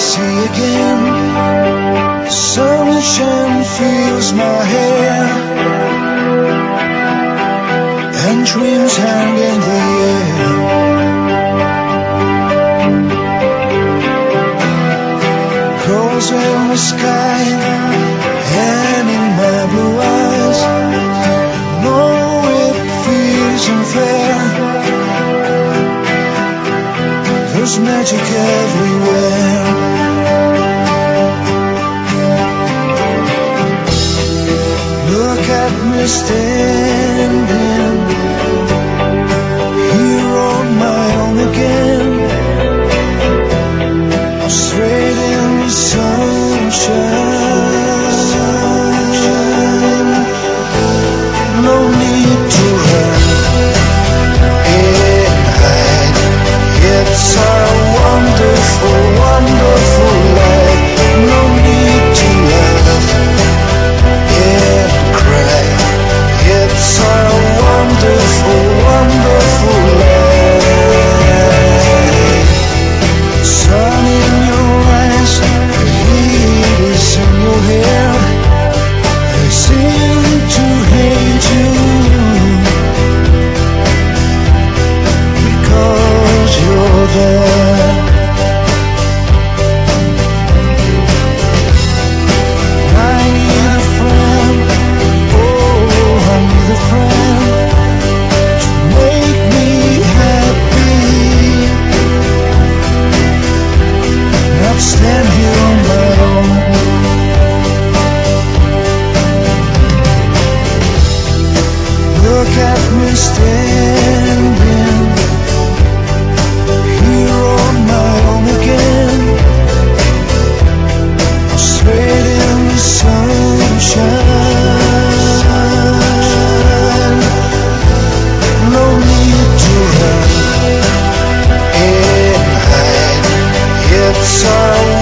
see again. Sunshine fills my hair, and dreams hang in the air. Colors in the sky and in my blue eyes. No, it feels unfair. There's magic everywhere. Look at me standing here on my own again. I'm straight in the sunshine. No need to run and hide. It's a wonderful, wonderful life. No need to laugh and cry. It's a wonderful, wonderful life. Sun in your eyes, the heat is in your hair. They seem to hate you because you're there. I need a friend, oh, I need a friend to make me happy. Not stand here on my own. Look at me standing here on my own again. Straight in the sunshine. No need to run and hide. It's our